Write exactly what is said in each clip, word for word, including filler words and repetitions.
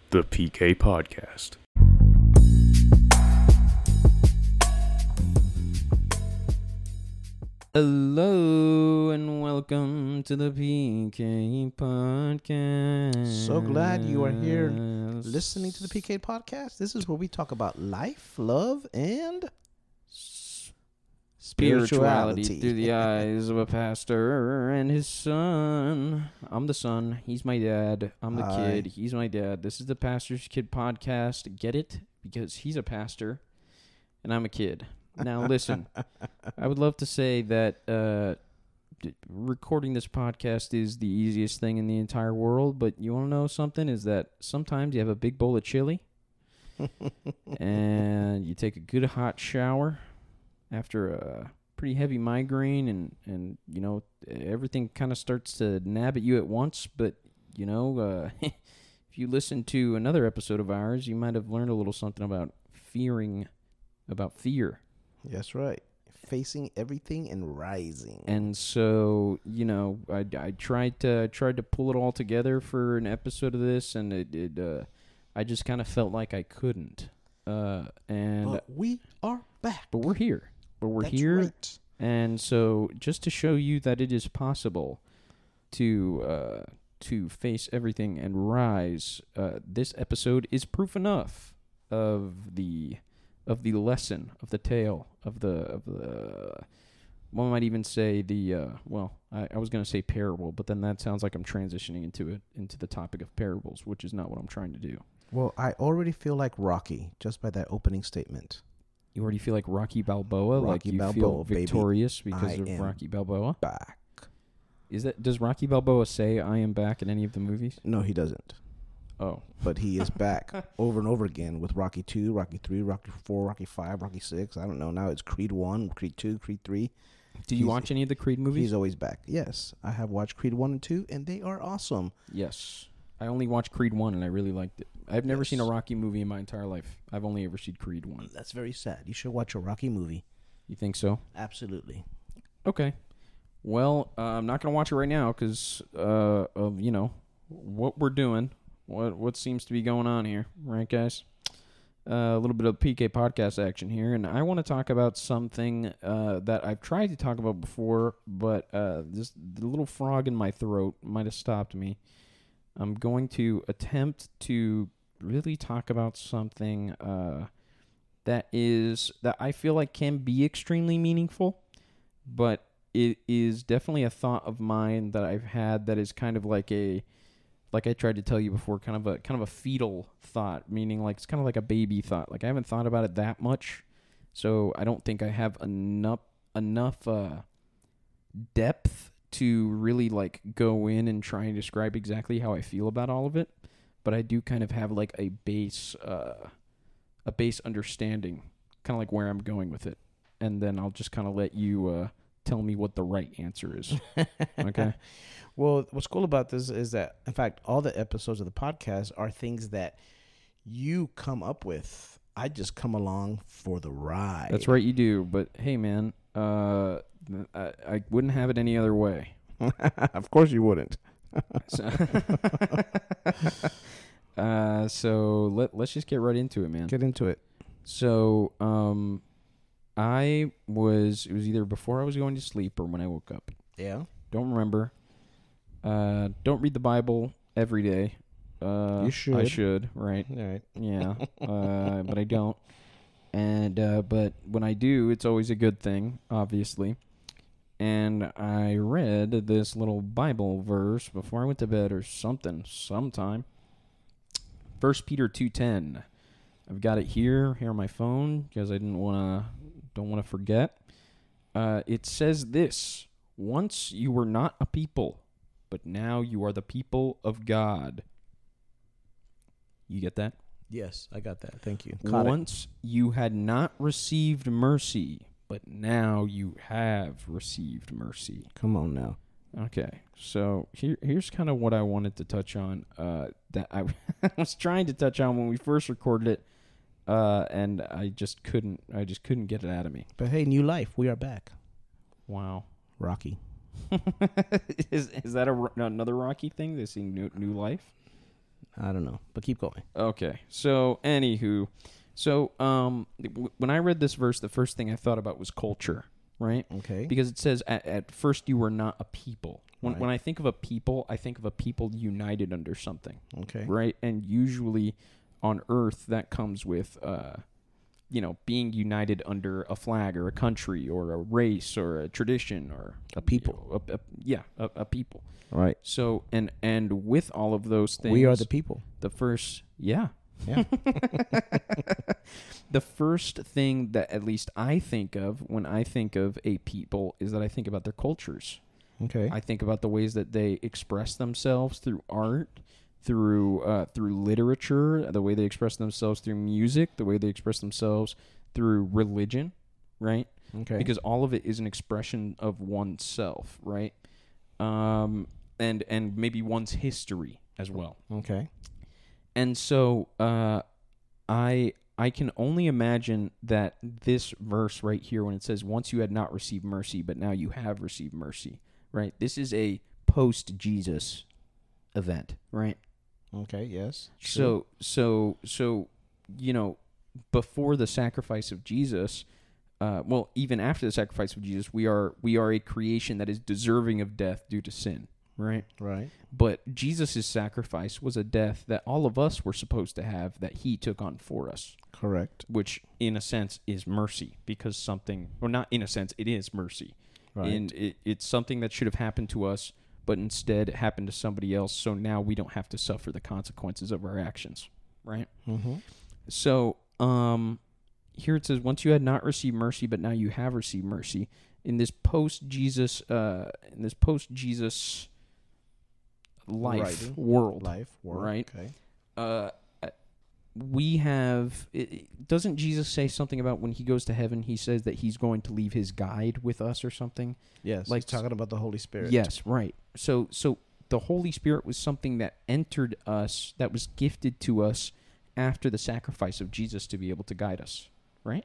The P K Podcast. Hello and welcome to the P K Podcast. So glad you are here listening to the P K Podcast. This is where we talk about life, love, and spirituality, spirituality through the eyes of a pastor and his son. I'm the son. He's my dad. I'm the Hi. kid. He's my dad. This is the Pastor's Kid Podcast. Get it? Because he's a pastor and I'm a kid. Now listen, I would love to say that uh, d- recording this podcast is the easiest thing in the entire world, but you want to know something? Is that sometimes you have a big bowl of chili and you take a good hot shower after a pretty heavy migraine, and, and you know, everything kind of starts to nab at you at once, but, you know, uh, if you listen to another episode of ours, you might have learned a little something about fearing, about fear. That's right. Facing everything and rising. And so, you know, I, I tried to tried to pull it all together for an episode of this, and it, it uh, I just kind of felt like I couldn't. Uh, and but we are back. but we're here. But we're That's here. right. And so, just to show you that it is possible to uh, to face everything and rise, uh, this episode is proof enough of the of the lesson, of the tale, of the of the. One might even say the uh, well, I, I was going to say parable, but then that sounds like I'm transitioning into it into the topic of parables, which is not what I'm trying to do. Well, I already feel like Rocky just by that opening statement. You already feel like Rocky Balboa, like Rocky you Balboa, feel baby. victorious because I of am Rocky Balboa. Back. Is that does Rocky Balboa say "I am back" in any of the movies? No, he doesn't. Oh, But he is back over and over again with Rocky two, Rocky three, Rocky four, Rocky five, Rocky six. I don't know. Now it's Creed one, Creed two, Creed three. did you He's- watch any of the Creed movies? He's always back. Yes, I have watched Creed one and two, and they are awesome. Yes, I only watched Creed one, and I really liked it. I've never Yes. seen a Rocky movie in my entire life. I've only ever seen Creed one. That's very sad. You should watch a Rocky movie. You think so? Absolutely. Okay. Well, uh, I'm not gonna watch it right now because uh, of you know what we're doing, what what seems to be going on here, right, guys? Uh, a little bit of P K podcast action here, and I want to talk about something uh, that I've tried to talk about before, but uh, this the little frog in my throat might have stopped me. I'm going to attempt to really talk about something uh, that is that I feel like can be extremely meaningful, but it is definitely a thought of mine that I've had that is kind of like a, like I tried to tell you before, kind of a kind of a fetal thought, meaning like it's kind of like a baby thought. Like I haven't thought about it that much, so I don't think I have enough enough uh, depth to really like go in and try and describe exactly how I feel about all of it. But I do kind of have like a base, uh, a base understanding, kind of like where I'm going with it, and then I'll just kind of let you uh, tell me what the right answer is. Okay. Well, what's cool about this is that, in fact, all the episodes of the podcast are things that you come up with. I just come along for the ride. That's right, you do. But hey, man, uh, I, I wouldn't have it any other way. Of course you wouldn't. So, uh, so let let's just get right into it, man. Get into it. So, um, I was it was either before I was going to sleep or when I woke up. Yeah. Don't remember. Uh, don't read the Bible every day. Uh, You should. I should, right? All right. Yeah. uh, but I don't. And uh, but when I do, it's always a good thing, obviously. And I read this little Bible verse before I went to bed or something, sometime. First Peter two ten. I've got it here, here on my phone, because I didn't want to, don't want to forget. Uh, it says this: once you were not a people, but now you are the people of God. You get that? Yes, I got that. Thank you. Caught it. Once you had not received mercy, but now you have received mercy. Come on now. Okay, so here, here's kind of what I wanted to touch on. Uh, that I, I was trying to touch on when we first recorded it, uh, and I just couldn't. I just couldn't get it out of me. But hey, new life. We are back. Wow. Rocky. is is that a, another Rocky thing? They see new new life. I don't know, but keep going. Okay. So, anywho, so um, w- when I read this verse, the first thing I thought about was culture, right? Okay. Because it says, at, at first you were not a people. When, Right. when I think of a people, I think of a people united under something, Okay. right? And usually on earth, that comes with, uh, you know, being united under a flag or a country or a race or a tradition or A people. you know, a, a, yeah, a, a people. Right. So, and and with all of those things, We are the people. the first, yeah. Yeah. The first thing that at least I think of when I think of a people is that I think about their cultures. Okay. I think about the ways that they express themselves through art, through uh, through literature, the way they express themselves through music, the way they express themselves through religion, right? Okay. Because all of it is an expression of oneself, right? Um, and and maybe one's history as well. Okay. And so uh, I I can only imagine that this verse right here, when it says, once you had not received mercy, but now you have received mercy, right? This is a post-Jesus event, right? Okay. Yes. So, so, so, you know, before the sacrifice of Jesus, uh, well, even after the sacrifice of Jesus, we are we are a creation that is deserving of death due to sin, right? Right. But Jesus' sacrifice was a death that all of us were supposed to have that he took on for us, Correct. which in a sense is mercy because something, or not in a sense, it is mercy. Right. And it, it's something that should have happened to us, but instead it happened to somebody else. So now we don't have to suffer the consequences of our actions, right? Mm-hmm. So um, here it says, once you had not received mercy, but now you have received mercy. In this post-Jesus, uh, in this post-Jesus life Writing. world, Life. World. right? Okay. uh, we have. It, it- doesn't Jesus say something about when he goes to heaven? He says that he's going to leave his guide with us or something. Yes. Like Like talking about the Holy Spirit. Yes, right. So, so the Holy Spirit was something that entered us, that was gifted to us after the sacrifice of Jesus to be able to guide us, right?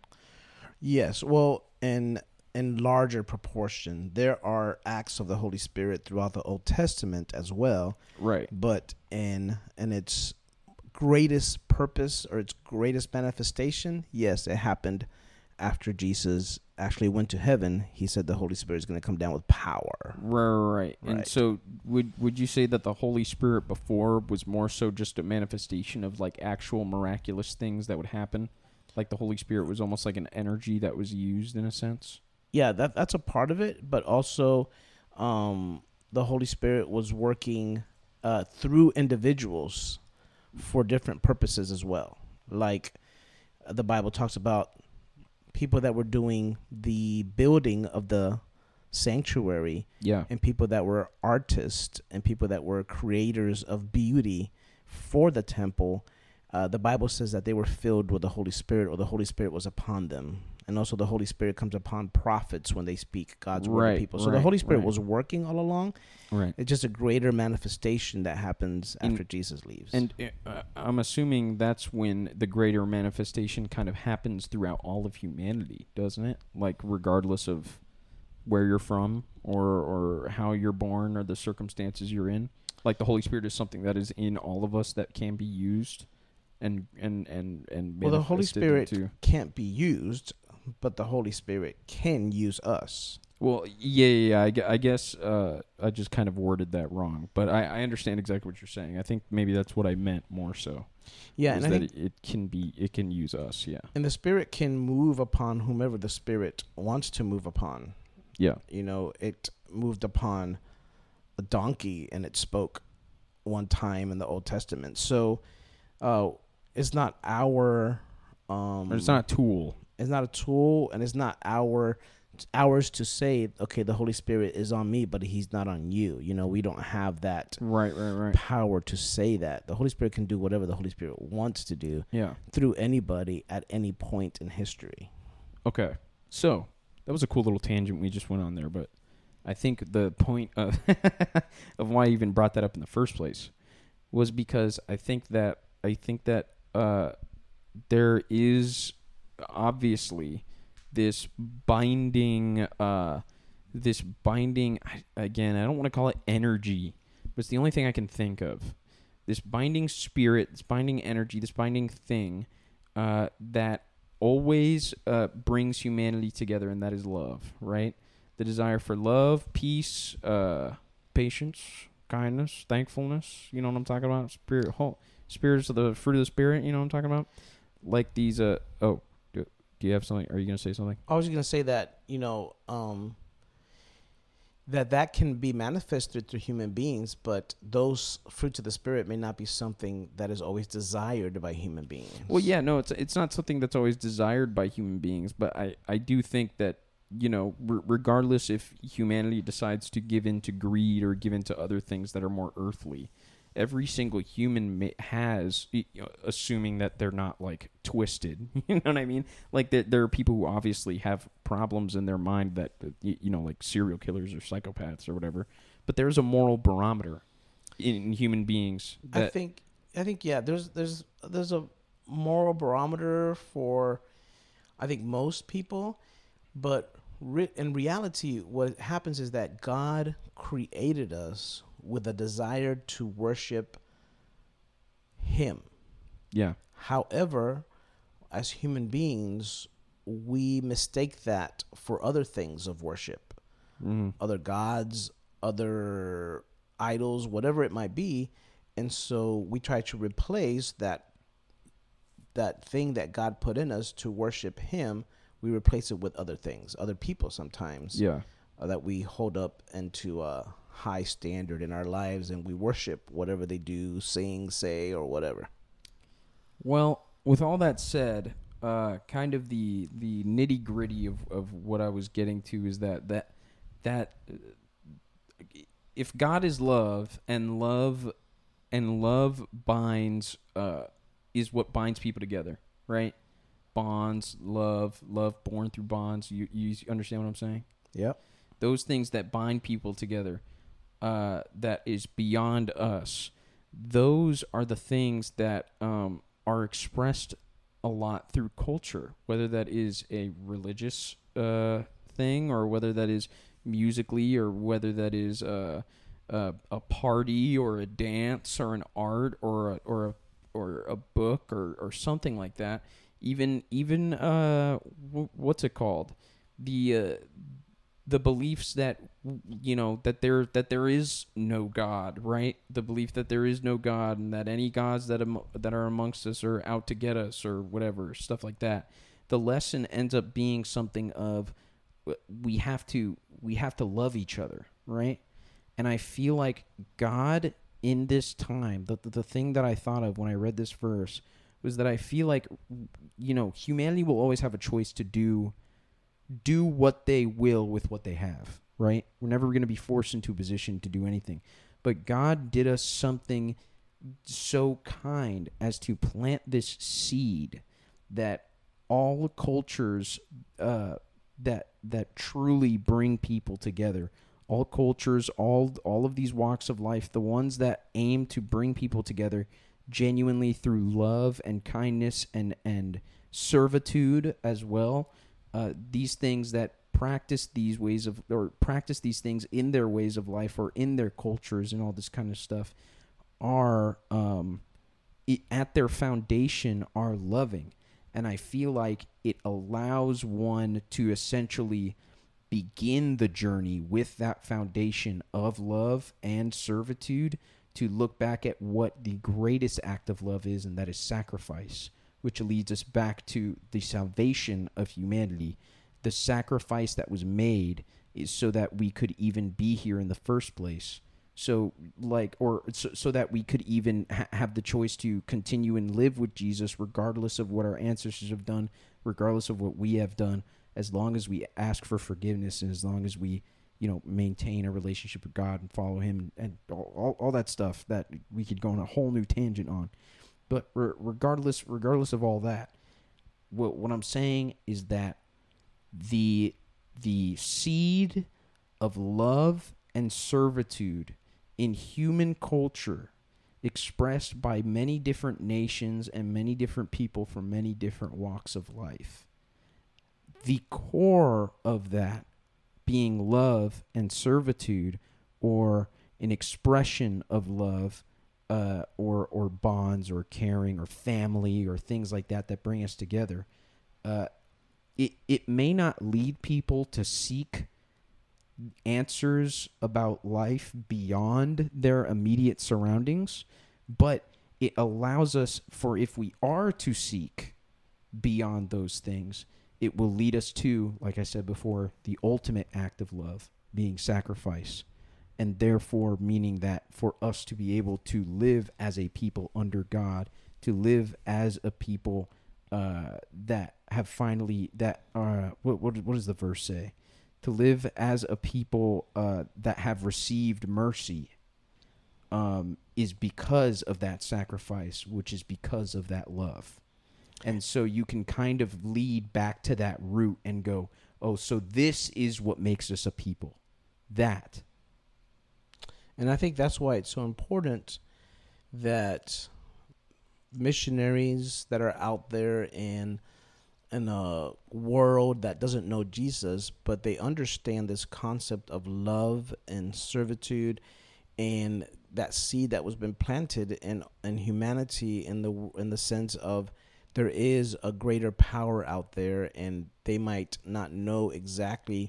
Yes. Well, in in larger proportion, there are acts of the Holy Spirit throughout the Old Testament as well, Right. but in in its greatest purpose or its greatest manifestation, yes, it happened after Jesus actually went to heaven. He said the Holy Spirit is going to come down with power. Right, right. And Right. so would would you say that the Holy Spirit before was more so just a manifestation of like actual miraculous things that would happen? Like the Holy Spirit was almost like an energy that was used in a sense? Yeah, that that's a part of it, but also um, the Holy Spirit was working uh, through individuals for different purposes as well. Like uh, the Bible talks about people that were doing the building of the sanctuary Yeah. and people that were artists and people that were creators of beauty for the temple. Uh, the Bible says that they were filled with the Holy Spirit, or the Holy Spirit was upon them. And also the Holy Spirit comes upon prophets when they speak God's word Right, to people. So the right, Holy Spirit right. was working all along. Right. It's just a greater manifestation that happens And- after Jesus leaves. And uh, I'm assuming that's when the greater manifestation kind of happens throughout all of humanity, doesn't it? Like regardless of where you're from or or how you're born or the circumstances you're in. Like the Holy Spirit is something that is in all of us that can be used and and and and well, the Holy manifested Spirit into- can't be used, but the Holy Spirit can use us. Well, yeah, yeah, yeah. I, gue- I guess uh, I just kind of worded that wrong, but I, I understand exactly what you're saying. I think maybe that's what I meant more so. Yeah, is and I that think it, it can be, it can use us. Yeah, and the Spirit can move upon whomever the Spirit wants to move upon. yeah, You know, it moved upon a donkey and it spoke one time in the Old Testament. So uh, it's not our um, But it's not a tool. it's not a tool, and it's not our ours to say, okay, the Holy Spirit is on me, but he's not on you. You know, we don't have that Right, right, right. power to say that. The Holy Spirit can do whatever the Holy Spirit wants to do Yeah. through anybody at any point in history. Okay. So that was a cool little tangent we just went on there, but I think the point of of why I even brought that up in the first place was because I think that I think that uh, there is obviously this binding, uh, this binding. I- Again, I don't want to call it energy, but it's the only thing I can think of. this binding spirit, this binding energy, this binding thing uh, that always uh, brings humanity together, and that is love, right? The desire for love, peace, uh, patience, kindness, thankfulness. You know what I'm talking about? Spirit, whole, spirits of the fruit of the spirit. You know what I'm talking about? Like these. Uh, oh, do, do you have something? Are you gonna say something? I was gonna say that you know um, that that can be manifested through human beings, but those fruits of the spirit may not be something that is always desired by human beings. Well, yeah, no, it's it's not something that's always desired by human beings, but I, I do think that, you know, r- regardless if humanity decides to give in to greed or give in to other things that are more earthly, every single human ma- has, you know, assuming that they're not, like, twisted, you know what I mean? Like, there, there are people who obviously have problems in their mind that, you, you know, like serial killers or psychopaths or whatever, but there's a moral barometer in human beings that... I think, I think, yeah, there's, there's, there's a moral barometer for, I think, most people, but re- in reality, what happens is that God created us with a desire to worship Him. Yeah. However, as human beings, we mistake that for other things of worship, Mm-hmm. other gods, other idols, whatever it might be. And so we try to replace that that thing that God put in us to worship Him. We replace it with other things, other people sometimes. Yeah. Uh, that we hold up into a high standard in our lives, and we worship whatever they do, sing, say, or whatever. Well, with all that said, uh, kind of the the nitty gritty of, of what I was getting to is that that that uh, if God is love and love and love binds uh, is what binds people together, right? Bonds, love, love born through bonds. You you understand what I'm saying? Yep. Those things that bind people together, uh, that is beyond us. Those are the things that um, are expressed a lot through culture, whether that is a religious uh, thing or whether that is musically or whether that is uh, a, a party or a dance or an art or a, or a, or a book or, or something like that. Even even uh, w- what's it called? The uh, the beliefs that, you know, that there that there is no God, right? The belief that there is no God and that any gods that am, that are amongst us are out to get us or whatever, stuff like that. The lesson ends up being something of we have to we have to love each other, right? And I feel like God in this time, the the thing that I thought of when I read this verse was that I feel like, you know, humanity will always have a choice to do do what they will with what they have, right? We're never going to be forced into a position to do anything. But God did us something so kind as to plant this seed that all cultures uh, that that truly bring people together, all cultures, all all of these walks of life, the ones that aim to bring people together genuinely through love and kindness and, and servitude as well, Uh, these things that practice these ways of, or practice these things in their ways of life or in their cultures and all this kind of stuff are, um, it, at their foundation, are loving. And I feel like it allows one to essentially begin the journey with that foundation of love and servitude to look back at what the greatest act of love is, and that is sacrifice, which leads us back to the salvation of humanity. The sacrifice that was made is so that we could even be here in the first place. So, like, or so, so that we could even ha- have the choice to continue and live with Jesus, regardless of what our ancestors have done, regardless of what we have done, as long as we ask for forgiveness and as long as we, you know, maintain a relationship with God and follow Him and, and all, all, all that stuff that we could go on a whole new tangent on. But re- regardless, regardless of all that, what what I'm saying is that the the seed of love and servitude in human culture, expressed by many different nations and many different people from many different walks of life, the core of that being love and servitude, or an expression of love uh, or or bonds or caring or family or things like that that bring us together, uh, it it may not lead people to seek answers about life beyond their immediate surroundings, but it allows us, for if we are to seek beyond those things, it will lead us to, like I said before, the ultimate act of love, being sacrifice, and therefore meaning that for us to be able to live as a people under God, to live as a people uh, that have finally, that uh, what, what what does the verse say? To live as a people uh, that have received mercy um, is because of that sacrifice, which is because of that love. And so you can kind of lead back to that root and go, oh, so this is what makes us a people. That. And I think that's why it's so important that missionaries that are out there in in a world that doesn't know Jesus, but they understand this concept of love and servitude and that seed that was been planted in in humanity in the in the sense of there is a greater power out there, and they might not know exactly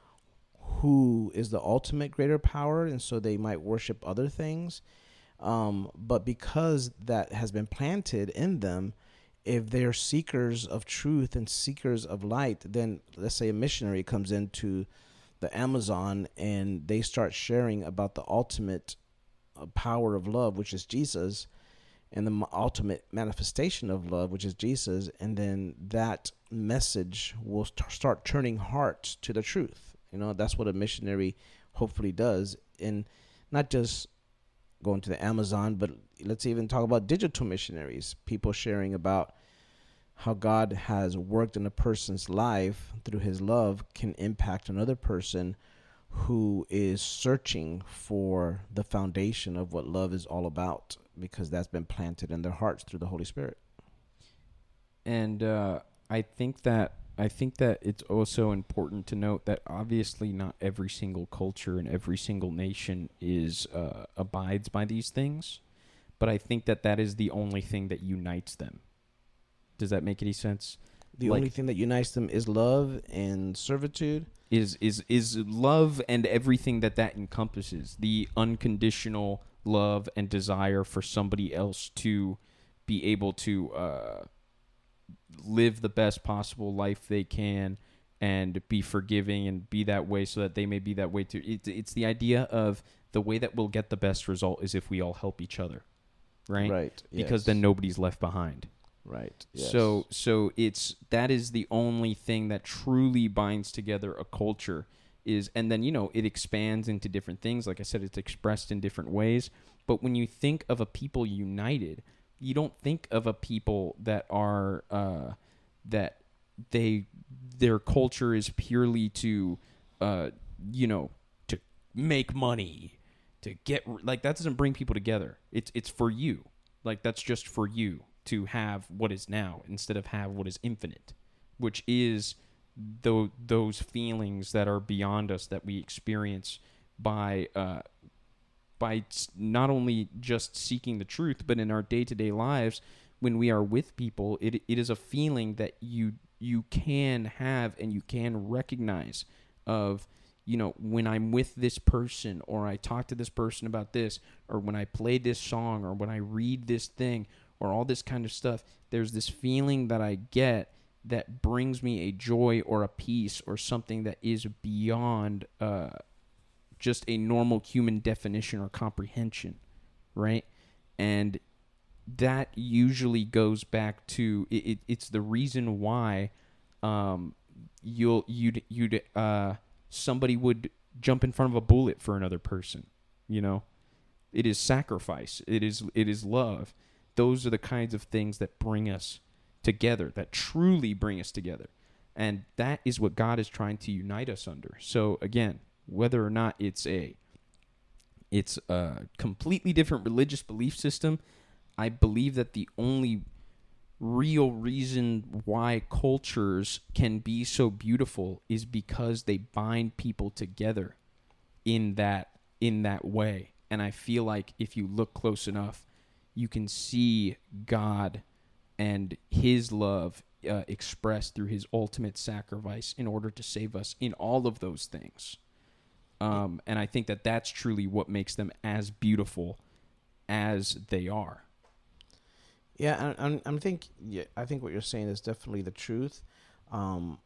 who is the ultimate greater power, and so they might worship other things. Um, but because that has been planted in them, if they're seekers of truth and seekers of light, then let's say a missionary comes into the Amazon and they start sharing about the ultimate uh, power of love, which is Jesus, and the m- ultimate manifestation of love, which is Jesus, and then that message will st- start turning hearts to the truth. You know, that's what a missionary hopefully does, and not just going to the Amazon, but let's even talk about digital missionaries, people sharing about how God has worked in a person's life through his love can impact another person who is searching for the foundation of what love is all about, because that's been planted in their hearts through the Holy Spirit. And uh, I think that I think that it's also important to note that obviously not every single culture and every single nation is uh, abides by these things, but I think that that is the only thing that unites them. Does that make any sense? The Like- only thing that unites them is love and servitude. Is is is love and everything that that encompasses, the unconditional love and desire for somebody else to be able to uh, live the best possible life they can and be forgiving and be that way so that they may be that way too. It's, it's the idea of the way that we'll get the best result is if we all help each other, right? Right. Because yes. then nobody's left behind. Right. Yes. So so it's that is the only thing that truly binds together a culture is, and then, you know, it expands into different things. Like I said, it's expressed in different ways. But when you think of a people united, you don't think of a people that are uh, that they their culture is purely to uh, you know, to make money, to get like that doesn't bring people together. It's it's for you. Like that's just for you to have what is now instead of have what is infinite, which is th- those feelings that are beyond us that we experience by uh, by not only just seeking the truth, but in our day-to-day lives when we are with people, it it is a feeling that you you can have and you can recognize of, you know, when I'm with this person or I talk to this person about this or when I play this song or when I read this thing or all this kind of stuff, there's this feeling that I get that brings me a joy or a peace or something that is beyond uh, just a normal human definition or comprehension, right? And that usually goes back to it, it, it's the reason why um, you'll you'd you'd uh, somebody would jump in front of a bullet for another person. You know, it is sacrifice. It is it is love. Those are the kinds of things that bring us together, that truly bring us together. And that is what God is trying to unite us under. So again, whether or not it's a it's a completely different religious belief system, I believe that the only real reason why cultures can be so beautiful is because they bind people together in that in that way. And I feel like if you look close enough, you can see God and his love uh, expressed through his ultimate sacrifice in order to save us in all of those things. Um, and I think that that's truly what makes them as beautiful as they are. Yeah, I, I'm, I'm think. Yeah, I think what you're saying is definitely the truth. Um,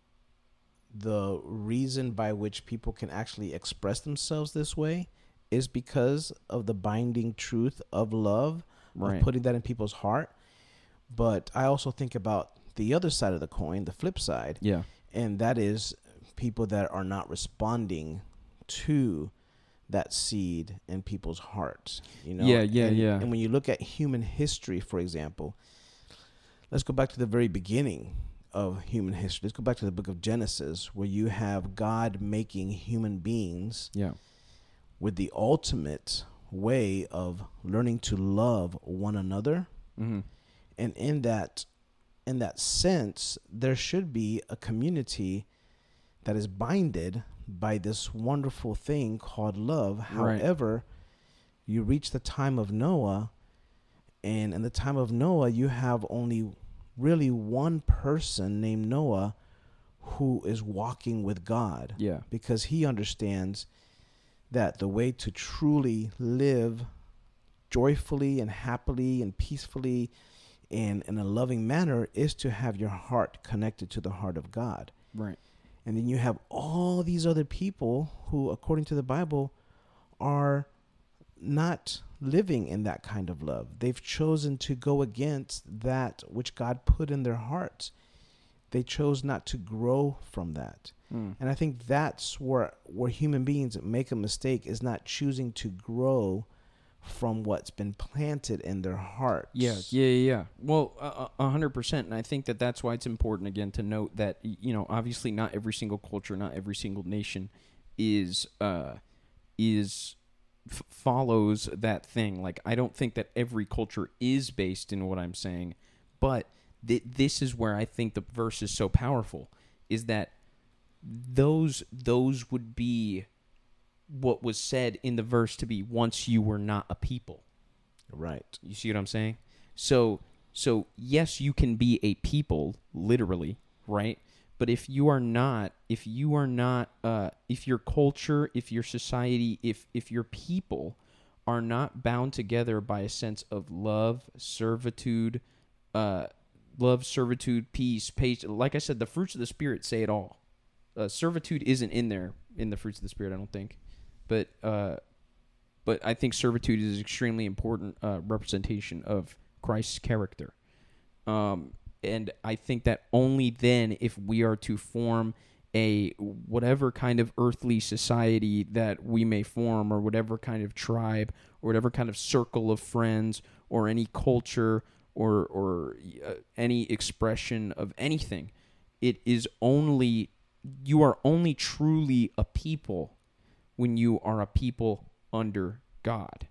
the reason by which people can actually express themselves this way is because of the binding truth of love, Right. of putting that in people's heart. But I also think about the other side of the coin, the flip side, Yeah. and that is people that are not responding to that seed in people's hearts. You know? Yeah, yeah, and, yeah. And when you look at human history, for example, let's go back to the very beginning of human history. Let's go back to the book of Genesis, where you have God making human beings Yeah. with the ultimate way of learning to love one another. Mm-hmm. And in that in that sense, there should be a community that is binded by this wonderful thing called love. Right. However, you reach the time of Noah, and in the time of Noah, you have only really one person named Noah who is walking with God. Yeah. Because he understands that the way to truly live joyfully and happily and peacefully and in a loving manner is to have your heart connected to the heart of God. Right. And then you have all these other people who, according to the Bible, are not living in that kind of love. They've chosen to go against that which God put in their hearts. They chose not to grow from that. Mm. And I think that's where where human beings make a mistake, is not choosing to grow from what's been planted in their hearts. Yeah, yeah, yeah, yeah. Well, a uh, hundred percent, and I think that that's why it's important again to note that y- you know, obviously, not every single culture, not every single nation is uh is f- follows that thing. Like, I don't think that every culture is based in what I'm saying, but th- this is where I think the verse is so powerful. Is that those those would be what was said in the verse to be once you were not a people. Right. You see what I'm saying? So so yes, you can be a people, literally, right? But if you are not, if you are not, uh, if your culture, if your society, if if your people are not bound together by a sense of love, servitude, uh, love, servitude, peace, patience. Like I said, the fruits of the Spirit say it all. Uh, servitude isn't in there in the fruits of the Spirit, I don't think. But uh, but I think servitude is an extremely important uh, representation of Christ's character. Um, and I think that only then, if we are to form a whatever kind of earthly society that we may form, or whatever kind of tribe, or whatever kind of circle of friends, or any culture, or or uh, any expression of anything, it is only, you are only truly a people when you are a people under God.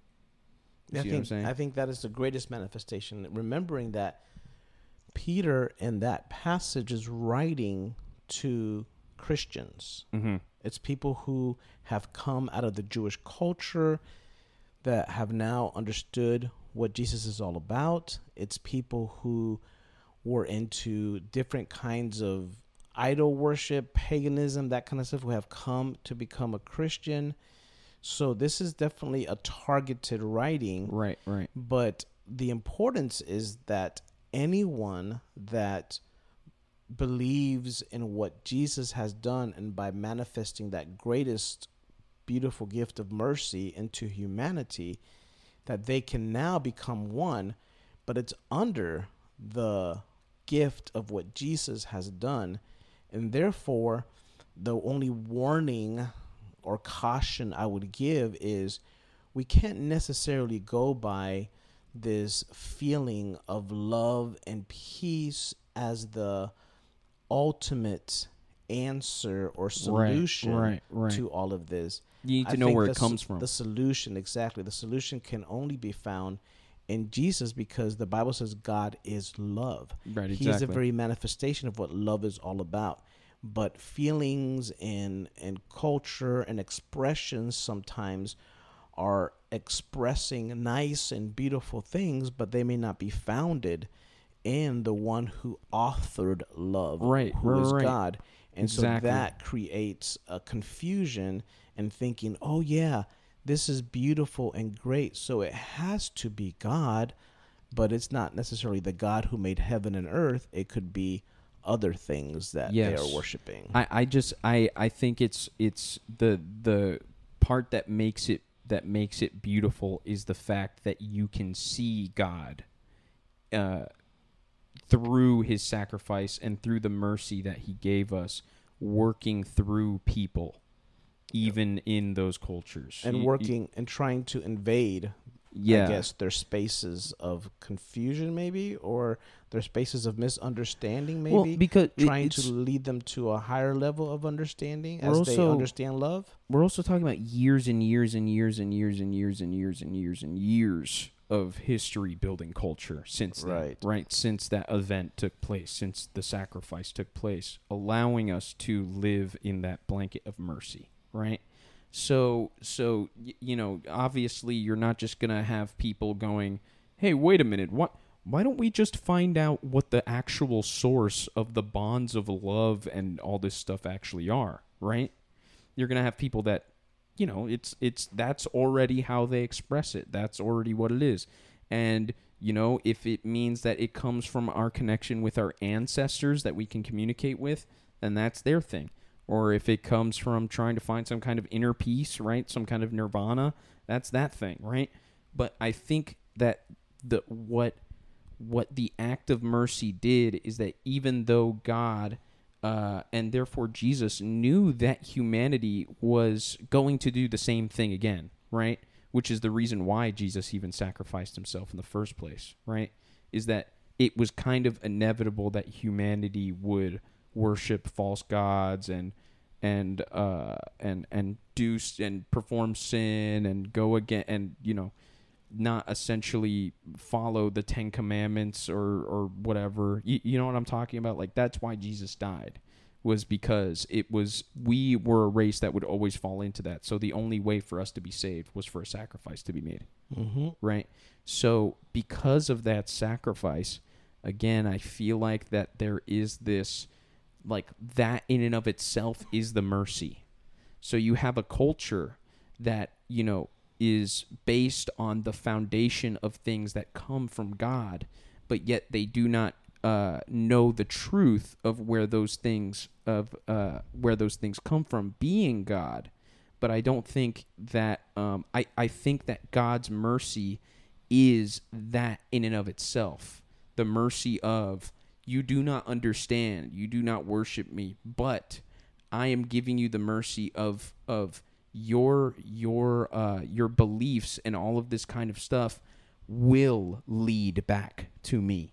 You I see think, what I'm saying? I think that is the greatest manifestation. Remembering that Peter in that passage is writing to Christians. Mm-hmm. It's people who have come out of the Jewish culture that have now understood what Jesus is all about. It's people who were into different kinds of idol worship, paganism, that kind of stuff, who have come to become a Christian. So this is definitely a targeted writing. Right, right. But the importance is that anyone that believes in what Jesus has done, and by manifesting that greatest beautiful gift of mercy into humanity, that they can now become one, but it's under the gift of what Jesus has done. And therefore, the only warning or caution I would give is we can't necessarily go by this feeling of love and peace as the ultimate answer or solution right, right. to all of this. You need to I know think where the it comes so- from. The solution, exactly. The solution can only be found in Jesus, because the Bible says God is love. Right, He is exactly. the very manifestation of what love is all about. But feelings and and culture and expressions sometimes are expressing nice and beautiful things, but they may not be founded in the one who authored love, Right, who right, is right. God. And Exactly. so that creates a confusion and thinking, oh, yeah, this is beautiful and great, so it has to be God, but it's not necessarily the God who made heaven and earth. It could be other things that they Yes. are worshiping. I, I just I, I think it's it's the the part that makes it that makes it beautiful is the fact that you can see God uh, through his sacrifice and through the mercy that he gave us, working through people, even in those cultures. and You- you- working and trying to invade, yeah. I guess, their spaces of confusion, maybe, or their spaces of misunderstanding, maybe. Well, because it- trying to it's- lead them to a higher level of understanding We're as they also- understand love. we're also talking about years and years and years and years and years and years and years and years of history building culture since then, Right. right? Since that event took place, since the sacrifice took place, allowing us to live in that blanket of mercy, right? So, so y- you know, obviously, you're not just gonna have people going, "Hey, wait a minute, what? Why don't we just find out what the actual source of the bonds of love and all this stuff actually are?" Right? You're gonna have people that, you know, it's it's that's already how they express it. That's already what it is, and you know, if it means that it comes from our connection with our ancestors that we can communicate with, then that's their thing. Or if it comes from trying to find some kind of inner peace, right? Some kind of nirvana, that's that thing, right? But I think that the what what the act of mercy did is that even though God uh, and therefore Jesus knew that humanity was going to do the same thing again, right? Which is the reason why Jesus even sacrificed himself in the first place, right? Is that it was kind of inevitable that humanity would worship false gods and and uh and and do s- and perform sin and go again and you know not essentially follow the Ten Commandments or or whatever. You, you know what I'm talking about? Like that's why Jesus died, was because it was we were a race that would always fall into that. So the only way for us to be saved was for a sacrifice to be made. Mm-hmm. Right? So because of that sacrifice, again, I feel like that there is this, like that in and of itself is the mercy. So you have a culture that, you know, is based on the foundation of things that come from God, but yet they do not uh, know the truth of where those things of uh, where those things come from, being God. But I don't think that um, I I think that God's mercy is that in and of itself, the mercy of you do not understand, you do not worship me, but I am giving you the mercy of of your your uh, your beliefs and all of this kind of stuff will lead back to me.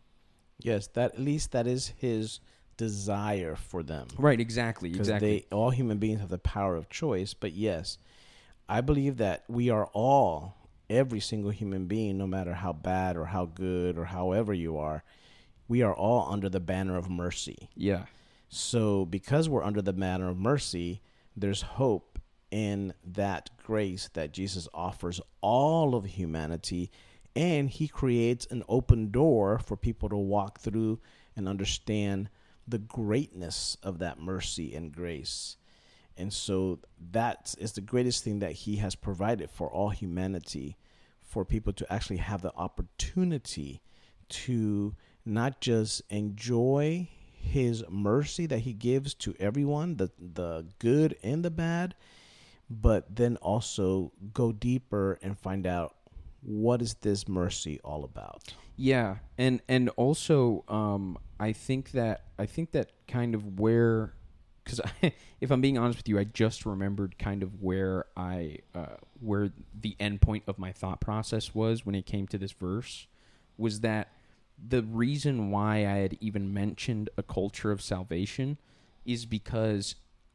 Yes, that at least that is his desire for them. Right, exactly, Because exactly. they all human beings have the power of choice. But yes, I believe that we are all, every single human being, no matter how bad or how good or however you are, we are all under the banner of mercy. Yeah. So because we're under the banner of mercy, there's hope in that grace that Jesus offers all of humanity, and he creates an open door for people to walk through and understand the greatness of that mercy and grace. And so that is the greatest thing that he has provided for all humanity, for people to actually have the opportunity to not just enjoy his mercy that he gives to everyone, the the good and the bad, but then also go deeper and find out, what is this mercy all about? Yeah, and and also um, I think that I think that kind of where, because if I'm being honest with you, I just remembered kind of where I uh, where the end point of my thought process was when it came to this verse, was that the reason why I had even mentioned a culture of salvation is because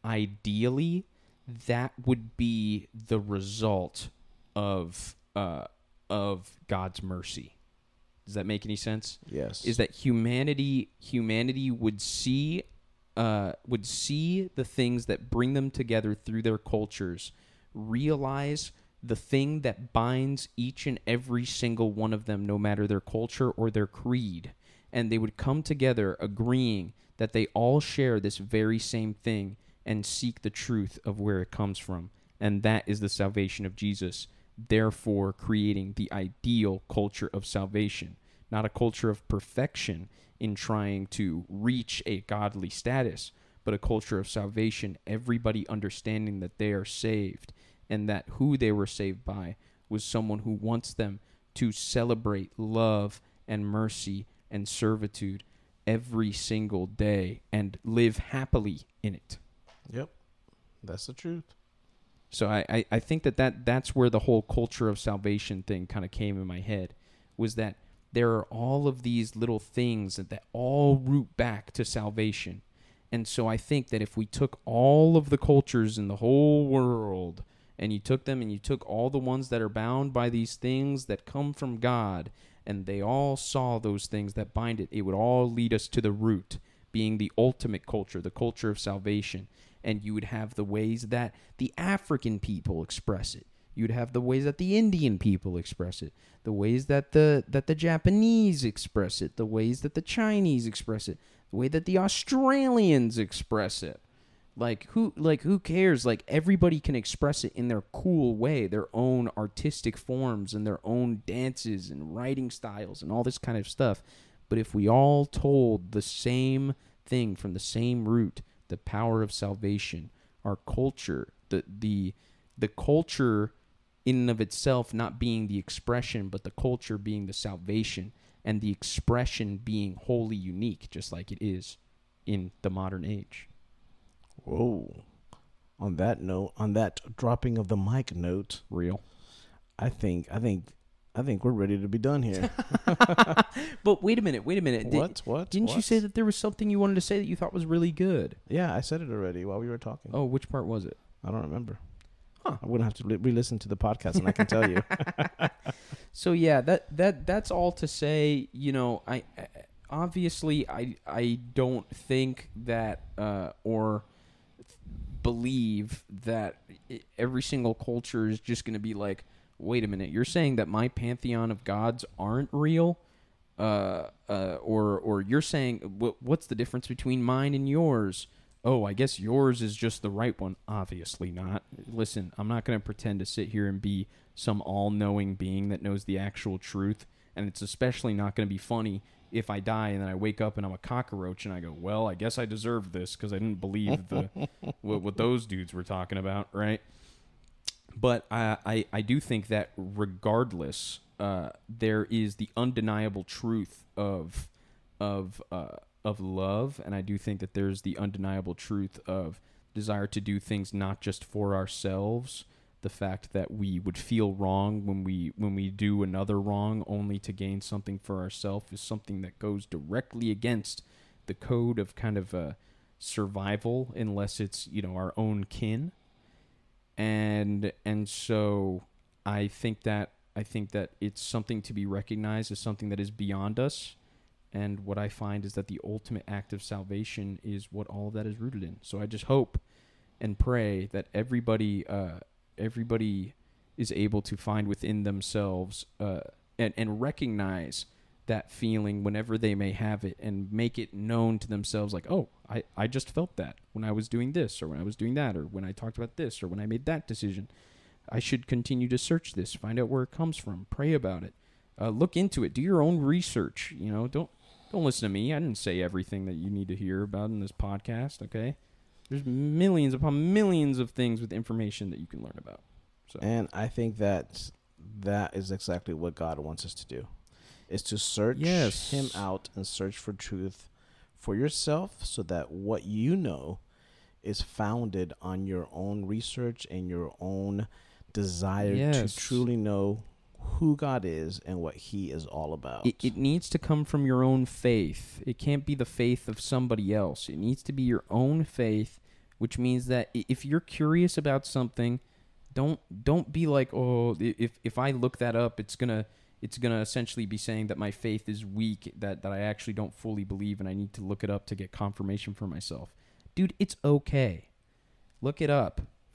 ideally that would be the result of uh, of God's mercy. Does that make any sense? Yes. Is that humanity humanity would see uh, would see the things that bring them together through their cultures, realize the thing that binds each and every single one of them, no matter their culture or their creed. And they would come together agreeing that they all share this very same thing and seek the truth of where it comes from. And that is the salvation of Jesus, therefore creating the ideal culture of salvation, not a culture of perfection in trying to reach a godly status, but a culture of salvation, everybody understanding that they are saved and that who they were saved by was someone who wants them to celebrate love and mercy and servitude every single day and live happily in it. Yep. That's the truth. So I, I, I think that, that that's where the whole culture of salvation thing kind of came in my head, was that there are all of these little things that, that all root back to salvation. And so I think that if we took all of the cultures in the whole world and you took them and you took all the ones that are bound by these things that come from God, and they all saw those things that bind it, it would all lead us to the root, being the ultimate culture, the culture of salvation. And you would have the ways that the African people express it. You'd have the ways that the Indian people express it, the ways that the that the Japanese express it, the ways that the Chinese express it, the way that the Australians express it. Like who like who cares? Like everybody can express it in their cool way, their own artistic forms and their own dances and writing styles and all this kind of stuff. But if we all told the same thing from the same root, the power of salvation, our culture, the the the culture in and of itself not being the expression, but the culture being the salvation, and the expression being wholly unique, just like it is in the modern age. Whoa. On that note, on that dropping of the mic note, Real. I think I think I think we're ready to be done here. But wait a minute, wait a minute. Did, What? What? Didn't what? you say that there was something you wanted to say that you thought was really good? Yeah, I said it already while we were talking. Oh, which part was it? I don't remember. Huh. I'm gonna have to li- re-listen to the podcast, and I can tell you. So yeah, that that that's all to say. You know, I, I obviously I I don't think that uh, or believe that i- every single culture is just going to be like, wait a minute, you're saying that my pantheon of gods aren't real, uh, uh, or or you're saying wh- what's the difference between mine and yours? Oh, I guess yours is just the right one. Obviously not. Listen, I'm not going to pretend to sit here and be some all-knowing being that knows the actual truth, and it's especially not going to be funny if I die and then I wake up and I'm a cockroach and I go, well, I guess I deserved this because I didn't believe the what, what those dudes were talking about, right? But I, I, I do think that regardless, uh, there is the undeniable truth of of uh, of love, and I do think that there's the undeniable truth of desire to do things not just for ourselves. The fact that we would feel wrong when we when we do another wrong only to gain something for ourselves is something that goes directly against the code of kind of uh, survival, unless it's, you know, our own kin. And and so I think that I think that it's something to be recognized as something that is beyond us. And what I find is that the ultimate act of salvation is what all of that is rooted in. So I just hope and pray that everybody uh, everybody is able to find within themselves uh, and, and recognize that feeling whenever they may have it, and make it known to themselves like, oh, I, I just felt that when I was doing this, or when I was doing that, or when I talked about this, or when I made that decision. I should continue to search this, find out where it comes from, pray about it, uh, look into it, do your own research. You know, don't don't listen to me. I didn't say everything that you need to hear about in this podcast, okay? There's millions upon millions of things with information that you can learn about. So. And I think that that is exactly what God wants us to do, is to search Yes. him out and search for truth for yourself, so that what you know is founded on your own research and your own desire Yes. to truly know who God is and what he is all about. It, it needs to come from your own faith. It can't be the faith of somebody else. It needs to be your own faith, which means that i- if you're curious about something, don't don't be like, oh, i- if if I look that up, it's gonna it's gonna essentially be saying that my faith is weak, that that I actually don't fully believe, and I need to look it up to get confirmation for myself. Dude, it's okay. Look it up.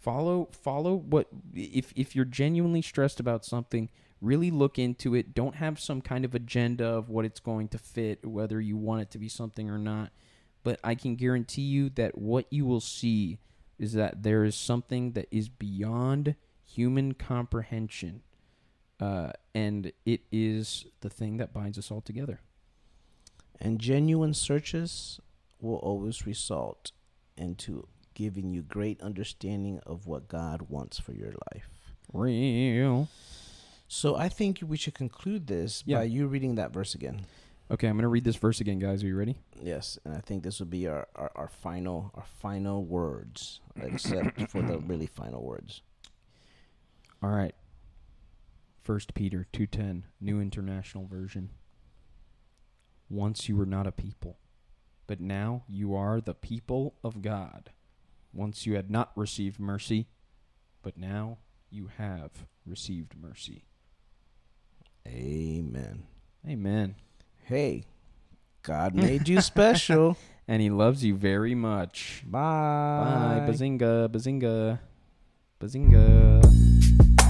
Follow follow what if if you're genuinely stressed about something, really look into it. Don't have some kind of agenda of what it's going to fit, whether you want it to be something or not. But I can guarantee you that what you will see is that there is something that is beyond human comprehension. Uh, and it is the thing that binds us all together. And genuine searches will always result into giving you great understanding of what God wants for your life. Real. So I think we should conclude this Yeah. by you reading that verse again. Okay, I'm going to read this verse again, guys. Are you ready? Yes, and I think this will be our, our, our final our final words, except for the really final words. All right. First Peter two ten, New International Version. Once you were not a people, but now you are the people of God. Once you had not received mercy, but now you have received mercy. Amen. Amen. Hey, God made you special. And he loves you very much. Bye. Bye. Bazinga, bazinga, bazinga.